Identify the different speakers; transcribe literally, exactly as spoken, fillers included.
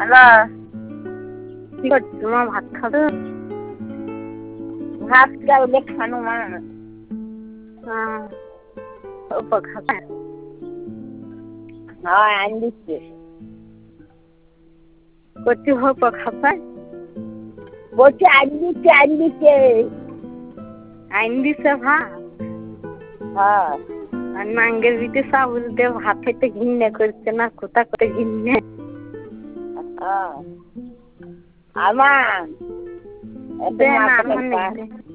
Speaker 1: Hello,
Speaker 2: কি করছো মা? ভাত খাবে?
Speaker 1: ভাত গাউলে খানো মা।
Speaker 2: হ্যাঁ, ওপর খাবে?
Speaker 1: হ্যাঁ, আইন দিচ্ছে।
Speaker 2: কচি হোক খাবে?
Speaker 1: বলছে আইন দিচ্ছে, আইন দিচ্ছে।
Speaker 2: আইন দিছে ভাত?
Speaker 1: হ্যাঁ।
Speaker 2: আর নাঙ্গের বিটে চাউল দিয়ে ভাত খেতে ঘৃণা করছে না? কোথা করে ঘৃণা?
Speaker 1: হ্যাঁ। আমার
Speaker 2: দে না, আমার নেই।